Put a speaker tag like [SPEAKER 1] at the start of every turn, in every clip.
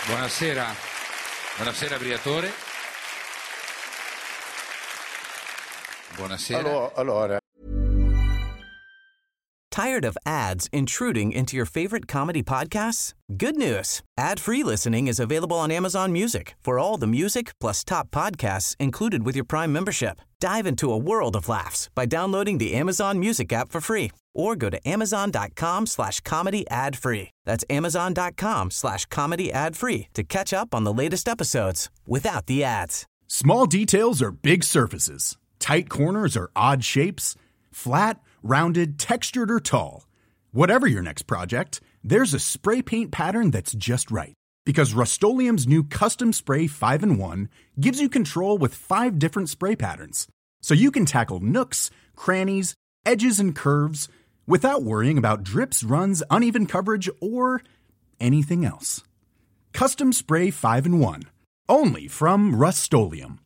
[SPEAKER 1] Buonasera, buonasera Briatore. Buonasera.
[SPEAKER 2] Allora.
[SPEAKER 3] Tired of ads intruding into your favorite comedy podcasts? Good news. Ad-free listening is available on Amazon Music for all the music plus top podcasts included with your Prime membership. Dive into a world of laughs by downloading the Amazon Music app for free or go to amazon.com/comedy ad-free. That's amazon.com/comedy ad-free to catch up on the latest episodes without the ads.
[SPEAKER 4] Small details are big surfaces. Tight corners are odd shapes. Flat, rounded, textured, or tall. Whatever your next project, there's a spray paint pattern that's just right. Because Rust-Oleum's new Custom Spray 5-in-1 gives you control with 5 different spray patterns. So you can tackle nooks, crannies, edges, and curves without worrying about drips, runs, uneven coverage, or anything else. Custom Spray 5-in-1. Only from Rust-Oleum.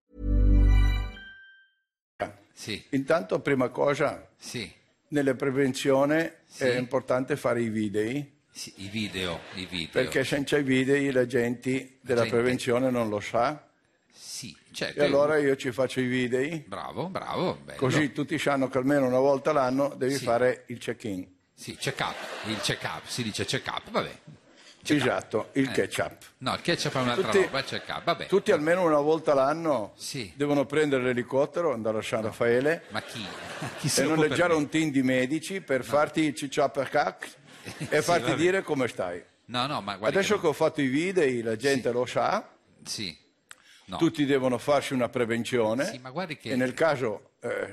[SPEAKER 1] Sì.
[SPEAKER 2] Intanto, prima cosa,
[SPEAKER 1] Sì.
[SPEAKER 2] nella prevenzione
[SPEAKER 1] Sì.
[SPEAKER 2] è importante fare i video,
[SPEAKER 1] Sì, i video.
[SPEAKER 2] perché senza i video la gente della
[SPEAKER 1] gente-
[SPEAKER 2] prevenzione non lo sa.
[SPEAKER 1] Sì, certo.
[SPEAKER 2] E allora io ci faccio i video,
[SPEAKER 1] Bravo, bello.
[SPEAKER 2] così tutti sanno che almeno una volta l'anno devi
[SPEAKER 1] Sì.
[SPEAKER 2] fare il check-in.
[SPEAKER 1] Sì, check-up, il check-up, si dice check-up, vabbè.
[SPEAKER 2] Esatto, il ketchup.
[SPEAKER 1] No, il ketchup è un'altra
[SPEAKER 2] Tutti-
[SPEAKER 1] roba, il check-up, vabbè.
[SPEAKER 2] Tutti almeno una volta l'anno
[SPEAKER 1] Sì.
[SPEAKER 2] devono prendere l'elicottero, andare a San Raffaele
[SPEAKER 1] Ma chi? Chi se
[SPEAKER 2] e
[SPEAKER 1] lo può
[SPEAKER 2] noleggiare un
[SPEAKER 1] permettere?
[SPEAKER 2] team di medici per farti il cicciapercac e farti
[SPEAKER 1] vabbè.
[SPEAKER 2] dire come stai.
[SPEAKER 1] No, ma guarda
[SPEAKER 2] Adesso che ho fatto i video la gente lo sa,
[SPEAKER 1] Sì. No.
[SPEAKER 2] tutti devono farsi una prevenzione
[SPEAKER 1] Sì, ma guardi che...
[SPEAKER 2] e nel caso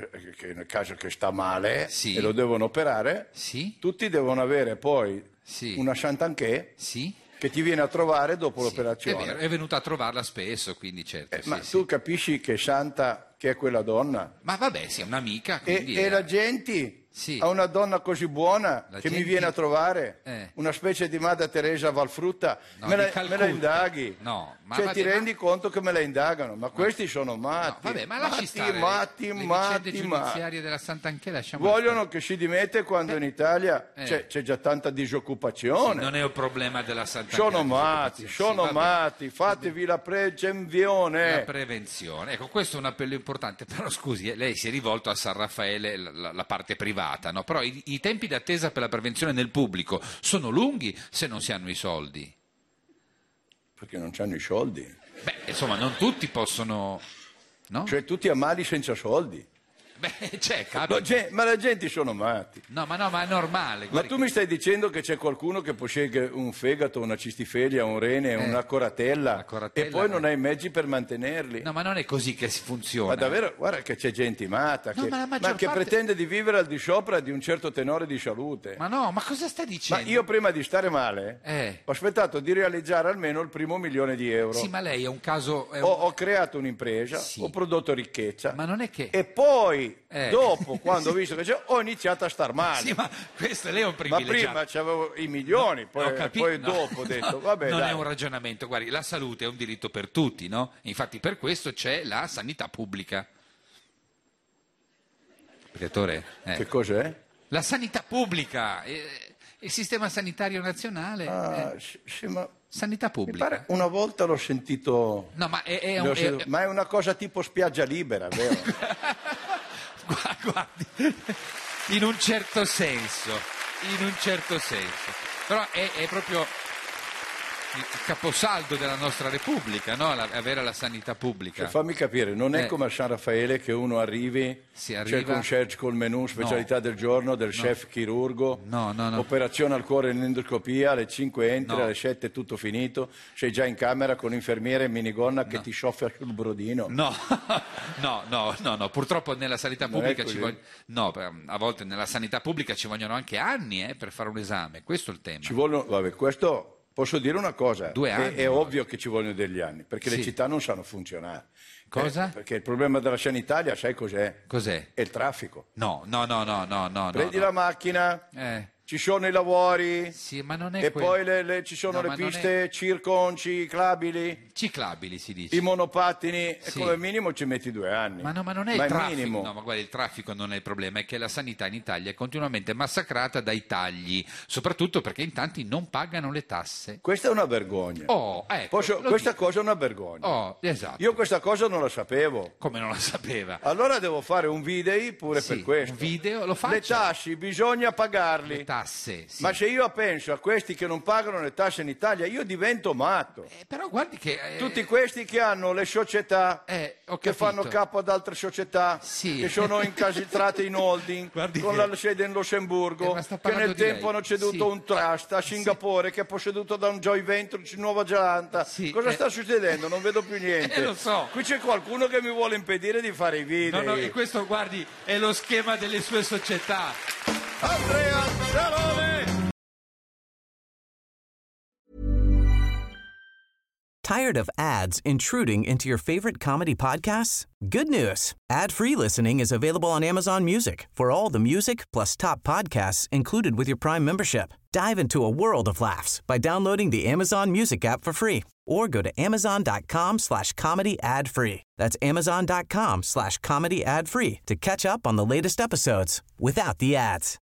[SPEAKER 2] che sta male
[SPEAKER 1] Sì.
[SPEAKER 2] e lo devono operare,
[SPEAKER 1] Sì?
[SPEAKER 2] tutti devono avere poi
[SPEAKER 1] Sì.
[SPEAKER 2] una Chantanché
[SPEAKER 1] Sì?
[SPEAKER 2] che ti viene a trovare dopo
[SPEAKER 1] Sì,
[SPEAKER 2] l'operazione.
[SPEAKER 1] È vero, è venuta a trovarla spesso, quindi certo. sì,
[SPEAKER 2] Ma
[SPEAKER 1] sì.
[SPEAKER 2] tu capisci che Santa, che è quella donna,
[SPEAKER 1] Ma vabbè, sì, è un'amica,
[SPEAKER 2] e
[SPEAKER 1] quindi...
[SPEAKER 2] la gente
[SPEAKER 1] Sì.
[SPEAKER 2] ha una donna così buona
[SPEAKER 1] La
[SPEAKER 2] che mi
[SPEAKER 1] gente-
[SPEAKER 2] viene a trovare,
[SPEAKER 1] Una
[SPEAKER 2] specie di Madre Teresa Valfrutta,
[SPEAKER 1] No,
[SPEAKER 2] me
[SPEAKER 1] di
[SPEAKER 2] la
[SPEAKER 1] Calcutta.
[SPEAKER 2] indaghi.
[SPEAKER 1] No, ma
[SPEAKER 2] cioè
[SPEAKER 1] vabbè,
[SPEAKER 2] ti rendi conto che me la indagano, ma questi sono
[SPEAKER 1] No,
[SPEAKER 2] matti,
[SPEAKER 1] vabbè, ma lasci stare
[SPEAKER 2] matti,
[SPEAKER 1] le vicende
[SPEAKER 2] matti.
[SPEAKER 1] giudiziarie della Sant'Anché, lasciamo
[SPEAKER 2] Vogliono che si dimette quando in Italia c'è già tanta disoccupazione.
[SPEAKER 1] non è un problema della Sant'Anché.
[SPEAKER 2] Sono
[SPEAKER 1] la
[SPEAKER 2] matti,
[SPEAKER 1] disoccupazione.
[SPEAKER 2] sono
[SPEAKER 1] Sì, vabbè.
[SPEAKER 2] matti, fatevi la prevenzione.
[SPEAKER 1] La prevenzione, ecco, questo è un appello importante, però scusi, lei si è rivolto a San Raffaele, la parte privata, no? Però i tempi d'attesa per la prevenzione nel pubblico sono lunghi se non si hanno i soldi.
[SPEAKER 2] Perché non hanno i soldi.
[SPEAKER 1] Beh, insomma, non tutti possono, no?
[SPEAKER 2] Cioè tutti ammali senza soldi.
[SPEAKER 1] Beh, capita.
[SPEAKER 2] Ma la gente sono matti.
[SPEAKER 1] No, ma è normale.
[SPEAKER 2] Ma
[SPEAKER 1] guardi
[SPEAKER 2] tu
[SPEAKER 1] che-
[SPEAKER 2] mi stai dicendo che c'è qualcuno che possiede un fegato, una cistifelia, un rene, una coratella,
[SPEAKER 1] la coratella,
[SPEAKER 2] e poi non ha i mezzi per mantenerli?
[SPEAKER 1] No, ma non è così che si funziona.
[SPEAKER 2] Ma davvero, guarda che c'è gente matta,
[SPEAKER 1] No,
[SPEAKER 2] che,
[SPEAKER 1] ma la maggior
[SPEAKER 2] che
[SPEAKER 1] parte-
[SPEAKER 2] pretende di vivere al di sopra di un certo tenore di salute.
[SPEAKER 1] Ma no, ma cosa sta
[SPEAKER 2] Ma
[SPEAKER 1] dicendo?
[SPEAKER 2] io prima di stare male ho aspettato di realizzare almeno il primo €1.000.000.
[SPEAKER 1] Sì, ma lei è un caso... è un-
[SPEAKER 2] Ho creato un'impresa,
[SPEAKER 1] Sì.
[SPEAKER 2] ho prodotto ricchezza
[SPEAKER 1] Ma non è che...
[SPEAKER 2] e poi,
[SPEAKER 1] Eh.
[SPEAKER 2] dopo, quando ho visto che c'è, ho iniziato a star male.
[SPEAKER 1] Sì, ma questo lei è un
[SPEAKER 2] Ma
[SPEAKER 1] privilegiato.
[SPEAKER 2] prima c'avevo i milioni,
[SPEAKER 1] Ho
[SPEAKER 2] poi
[SPEAKER 1] capito, no.
[SPEAKER 2] dopo ho detto, vabbè,
[SPEAKER 1] non
[SPEAKER 2] dai.
[SPEAKER 1] è un ragionamento, guardi, la salute è un diritto per tutti, no? Infatti per questo c'è la sanità pubblica. Direttore,
[SPEAKER 2] Che cos'è?
[SPEAKER 1] la sanità pubblica, il sistema sanitario nazionale,
[SPEAKER 2] Ah, sì, ma
[SPEAKER 1] sanità
[SPEAKER 2] mi
[SPEAKER 1] pubblica.
[SPEAKER 2] pare una volta l'ho sentito,
[SPEAKER 1] No, ma è
[SPEAKER 2] ma è una cosa tipo spiaggia libera, vero?
[SPEAKER 1] Guardi, in un certo senso, però è proprio il caposaldo della nostra Repubblica, no? Avere la sanità pubblica.
[SPEAKER 2] Cioè, fammi capire, non è come a San Raffaele che uno arrivi,
[SPEAKER 1] Si
[SPEAKER 2] c'è il
[SPEAKER 1] arriva-
[SPEAKER 2] concierge col menù, specialità del giorno, del chef chirurgo,
[SPEAKER 1] No.
[SPEAKER 2] operazione al cuore in endoscopia, alle 5 entri,
[SPEAKER 1] No.
[SPEAKER 2] alle 7 è tutto finito, sei già in camera con infermiere e minigonna che ti soffia sul brodino.
[SPEAKER 1] No, purtroppo nella sanità
[SPEAKER 2] Non è
[SPEAKER 1] pubblica
[SPEAKER 2] così.
[SPEAKER 1] a volte nella sanità pubblica ci vogliono anche anni per fare un esame, questo è il tema.
[SPEAKER 2] Ci vogliono, vabbè, questo posso dire una cosa,
[SPEAKER 1] 2 anni,
[SPEAKER 2] è ovvio che ci vogliono degli anni, perché le
[SPEAKER 1] Sì.
[SPEAKER 2] città non sanno funzionare.
[SPEAKER 1] Cosa?
[SPEAKER 2] Perché il problema della Sanitalia, sai cos'è?
[SPEAKER 1] Cos'è?
[SPEAKER 2] È il traffico.
[SPEAKER 1] No.
[SPEAKER 2] Prendi la macchina,
[SPEAKER 1] Eh.
[SPEAKER 2] ci sono i lavori,
[SPEAKER 1] Sì, ma non è
[SPEAKER 2] e poi ci sono
[SPEAKER 1] No,
[SPEAKER 2] le
[SPEAKER 1] ma non
[SPEAKER 2] piste circociclabili,
[SPEAKER 1] ciclabili, si dice.
[SPEAKER 2] i monopattini, e
[SPEAKER 1] Sì.
[SPEAKER 2] come minimo ci metti 2 anni.
[SPEAKER 1] Ma non è
[SPEAKER 2] Ma
[SPEAKER 1] il traffico,
[SPEAKER 2] minimo.
[SPEAKER 1] no, ma guarda, il traffico non è il problema, è che la sanità in Italia è continuamente massacrata dai tagli, soprattutto perché in tanti non pagano le tasse.
[SPEAKER 2] Questa è una vergogna.
[SPEAKER 1] Oh, ecco, lo
[SPEAKER 2] Questa
[SPEAKER 1] dico.
[SPEAKER 2] cosa è una vergogna.
[SPEAKER 1] Oh, esatto.
[SPEAKER 2] Io questa cosa non la sapevo.
[SPEAKER 1] Come non la sapeva?
[SPEAKER 2] Allora devo fare un video pure
[SPEAKER 1] Sì,
[SPEAKER 2] per questo.
[SPEAKER 1] un video lo faccia.
[SPEAKER 2] Le tasse bisogna pagarli.
[SPEAKER 1] Le tasse, sì.
[SPEAKER 2] Ma se io penso a questi che non pagano le tasse in Italia, io divento matto.
[SPEAKER 1] Però guardi che...
[SPEAKER 2] Tutti questi che hanno le società,
[SPEAKER 1] ho
[SPEAKER 2] che
[SPEAKER 1] capito.
[SPEAKER 2] fanno capo ad altre società,
[SPEAKER 1] Sì.
[SPEAKER 2] che sono incastrate in holding,
[SPEAKER 1] Guardi
[SPEAKER 2] con
[SPEAKER 1] che-
[SPEAKER 2] la sede in Lussemburgo,
[SPEAKER 1] ma sta
[SPEAKER 2] che
[SPEAKER 1] parlando
[SPEAKER 2] nel
[SPEAKER 1] di
[SPEAKER 2] tempo
[SPEAKER 1] lei.
[SPEAKER 2] hanno ceduto
[SPEAKER 1] Sì.
[SPEAKER 2] un trust a Singapore, che è posseduto da un joint venture in Nuova Zelanda.
[SPEAKER 1] Sì,
[SPEAKER 2] Cosa sta succedendo? Non vedo più niente.
[SPEAKER 1] lo so.
[SPEAKER 2] Qui c'è qualcuno che mi vuole impedire di fare i video.
[SPEAKER 1] No, e questo, guardi, è lo schema delle sue società.
[SPEAKER 2] Andrea Zalone!
[SPEAKER 3] Tired of ads intruding into your favorite comedy podcasts? Good news. Ad-free listening is available on Amazon Music for all the music plus top podcasts included with your Prime membership. Dive into a world of laughs by downloading the Amazon Music app for free or go to amazon.com/comedy ad-free. That's amazon.com/comedy ad-free to catch up on the latest episodes without the ads.